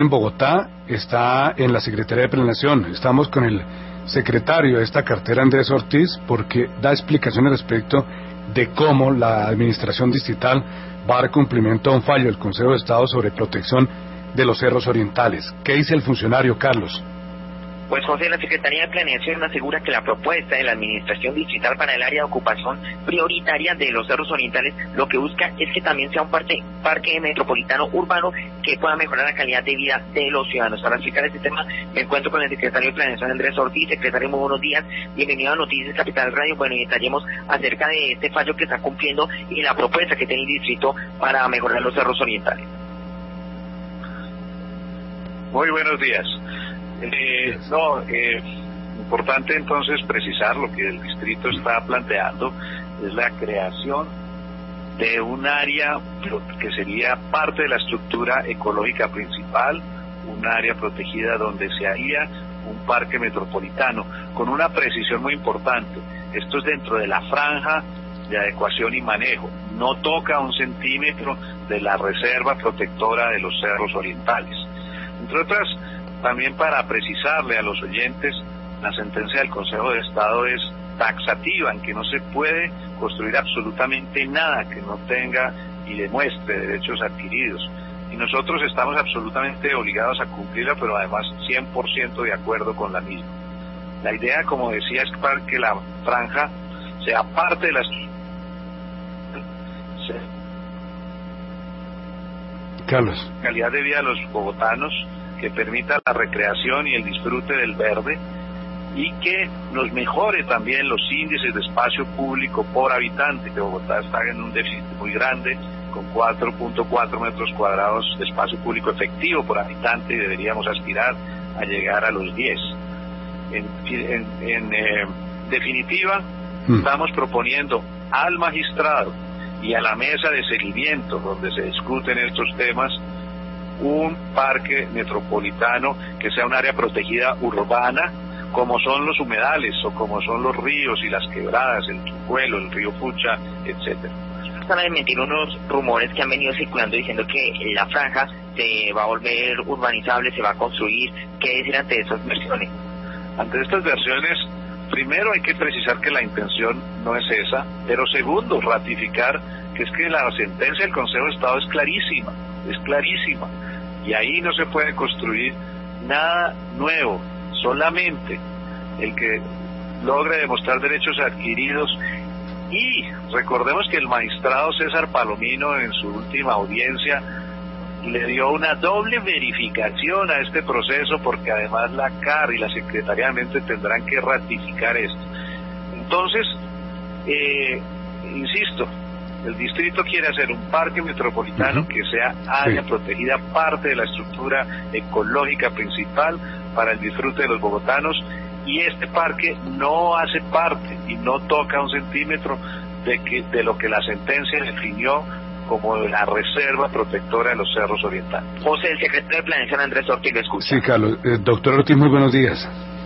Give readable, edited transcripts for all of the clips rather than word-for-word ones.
en Bogotá está en la Secretaría de Planeación. Estamos con el secretario de esta cartera, Andrés Ortiz, porque da explicaciones respecto de cómo la administración distrital va a dar cumplimiento a un fallo del Consejo de Estado sobre protección de los cerros orientales. ¿Qué dice el funcionario, Carlos? Pues José, la Secretaría de Planeación asegura que la propuesta de la Administración Distrital para el área de ocupación prioritaria de los cerros orientales lo que busca es que también sea un parque metropolitano urbano que pueda mejorar la calidad de vida de los ciudadanos. Para explicar este tema me encuentro con el secretario de Planeación, Andrés Ortiz. Secretario, muy buenos días, bienvenido a Noticias Capital Radio. Bueno, y detallemos acerca de este fallo que está cumpliendo y la propuesta que tiene el distrito para mejorar los cerros orientales. Muy buenos días. Importante entonces precisar lo que el distrito está planteando es la creación de un área que sería parte de la estructura ecológica principal, un área protegida donde se haría un parque metropolitano, con una precisión muy importante. Esto es dentro de la franja de adecuación y manejo, no toca 1 centímetro de la reserva protectora de los cerros orientales. Entre otras, también para precisarle a los oyentes, la sentencia del Consejo de Estado es taxativa, en que no se puede construir absolutamente nada que no tenga y demuestre derechos adquiridos. Y nosotros estamos absolutamente obligados a cumplirla, pero además 100% de acuerdo con la misma. La idea, como decía, es para que la franja sea parte de la calidad de vida de los bogotanos, que permita la recreación y el disfrute del verde y que nos mejore también los índices de espacio público por habitante, que Bogotá está en un déficit muy grande, con 4.4 metros cuadrados de espacio público efectivo por habitante, y deberíamos aspirar a llegar a los 10. En definitiva, estamos proponiendo al magistrado y a la mesa de seguimiento donde se discuten estos temas un parque metropolitano que sea un área protegida urbana, como son los humedales o como son los ríos y las quebradas, el Chucuelo, el río Pucha, etcétera. Están a desmentir unos rumores que han venido circulando diciendo que la franja se va a volver urbanizable, se va a construir. ¿Qué decir ante esas versiones? Ante estas versiones, primero hay que precisar que la intención no es esa, pero segundo, ratificar que es que la sentencia del Consejo de Estado es clarísima, y ahí no se puede construir nada nuevo, solamente el que logre demostrar derechos adquiridos. Y recordemos que el magistrado César Palomino en su última audiencia le dio una doble verificación a este proceso, porque además la CAR y la Secretaría de Ambiente tendrán que ratificar esto. Entonces, insisto, el distrito quiere hacer un parque metropolitano que sea área protegida, parte de la estructura ecológica principal para el disfrute de los bogotanos, y este parque no hace parte y no toca 1 centímetro de lo que la sentencia definió como la reserva protectora de los cerros orientales. José, el secretario de Planeación, Andrés Ortiz, lo escucha. Sí, Carlos. Doctor Ortiz, muy buenos días.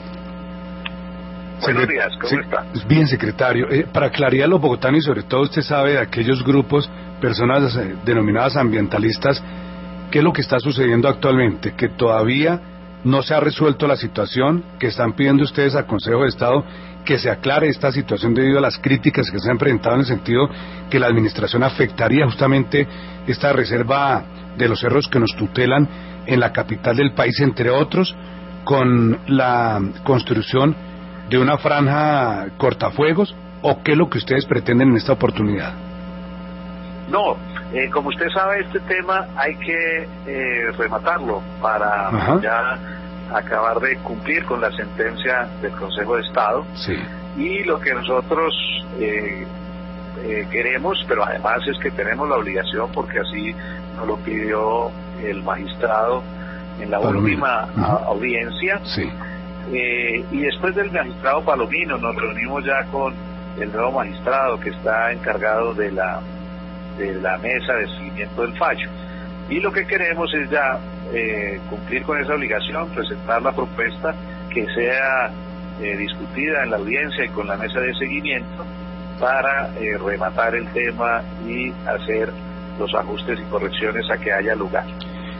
Buenos días, ¿cómo está? Bien, secretario. Para claridad de los bogotanos, y sobre todo usted sabe de aquellos grupos, personas denominadas ambientalistas, ¿qué es lo que está sucediendo actualmente? Que todavía no se ha resuelto la situación, que están pidiendo ustedes al Consejo de Estado que se aclare esta situación debido a las críticas que se han presentado en el sentido que la administración afectaría justamente esta reserva de los cerros que nos tutelan en la capital del país, entre otros, con la construcción de una franja cortafuegos, o qué es lo que ustedes pretenden en esta oportunidad? No, como usted sabe, este tema hay que rematarlo para ya acabar de cumplir con la sentencia del Consejo de Estado. Sí. Y lo que nosotros queremos, pero además es que tenemos la obligación, porque así nos lo pidió el magistrado en la última audiencia. Sí. Y después del magistrado Palomino nos reunimos ya con el nuevo magistrado que está encargado de la mesa de seguimiento del fallo, y lo que queremos es ya cumplir con esa obligación, presentar la propuesta que sea discutida en la audiencia y con la mesa de seguimiento para rematar el tema y hacer los ajustes y correcciones a que haya lugar.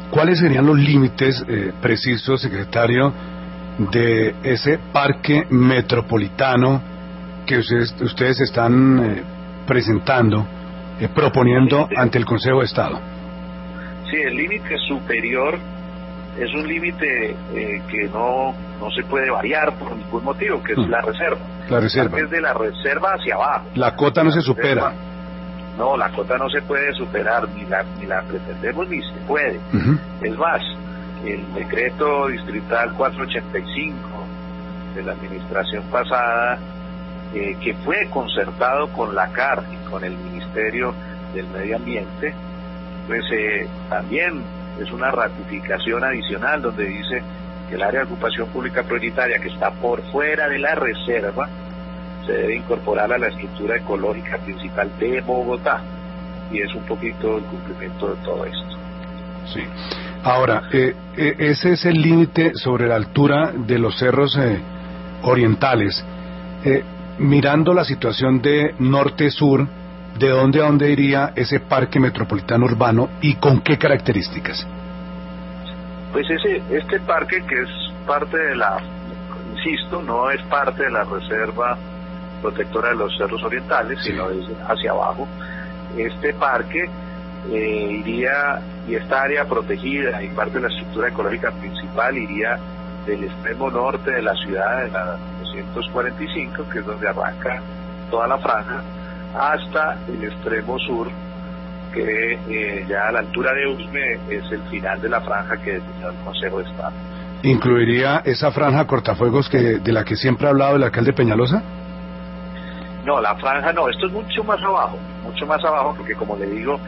¿Cuáles serían los límites precisos, secretario, de ese parque metropolitano que ustedes están presentando, proponiendo ante el Consejo de Estado? Sí, el límite superior es un límite que no se puede variar por ningún motivo, que es la reserva. La reserva. Es de la reserva hacia abajo. La cota no se supera. No, la cota no se puede superar, ni la pretendemos ni se puede. Es más, el decreto distrital 485 de la administración pasada, que fue concertado con la CAR y con el Ministerio del Medio Ambiente, pues también es una ratificación adicional donde dice que el área de ocupación pública prioritaria que está por fuera de la reserva se debe incorporar a la estructura ecológica principal de Bogotá, y es un poquito el cumplimiento de todo esto. Sí. Ahora, ese es el límite sobre la altura de los cerros orientales. Mirando la situación de norte-sur, ¿de dónde a dónde iría ese parque metropolitano urbano y con qué características? Pues este parque, que es parte de insisto, no es parte de la reserva protectora de los cerros orientales, sí, sino es hacia abajo. Este parque iría, y esta área protegida y parte de la estructura ecológica principal iría del extremo norte de la ciudad, de la 245, que es donde arranca toda la franja, hasta el extremo sur, que ya a la altura de Usme es el final de la franja que definió el Consejo de Estado. ¿Incluiría esa franja cortafuegos de la que siempre ha hablado el alcalde Peñalosa? No, la franja no, esto es mucho más abajo, porque como le digo,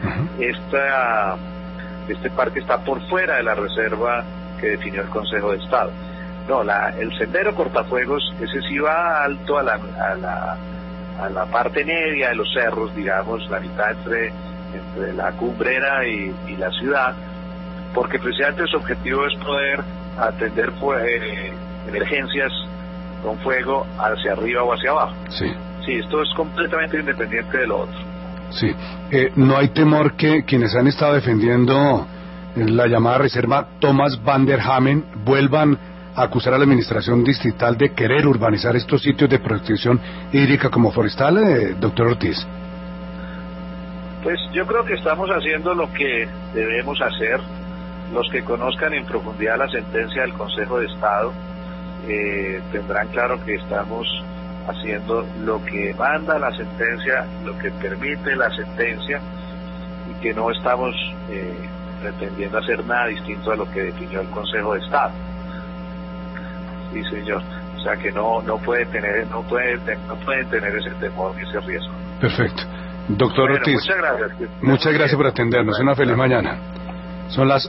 este parque está por fuera de la reserva que definió el Consejo de Estado. No, el sendero cortafuegos, ese sí va alto a la parte media de los cerros, digamos, la mitad entre la cumbrera y la ciudad, porque precisamente su objetivo es poder atender emergencias con fuego hacia arriba o hacia abajo. Sí. Sí, esto es completamente independiente de lo otro. Sí. ¿No hay temor que quienes han estado defendiendo la llamada reserva Thomas van der Hamen vuelvan a acusar a la administración distrital de querer urbanizar estos sitios de protección hídrica como forestal, doctor Ortiz? Pues yo creo que estamos haciendo lo que debemos hacer. Los que conozcan en profundidad la sentencia del Consejo de Estado tendrán claro que estamos haciendo lo que manda la sentencia, lo que permite la sentencia, y que no estamos pretendiendo hacer nada distinto a lo que definió el Consejo de Estado. Sí, señor. O sea que no pueden tener ese temor ni ese riesgo. Perfecto. Doctor Ortiz, muchas gracias por atendernos. Una feliz mañana. Son las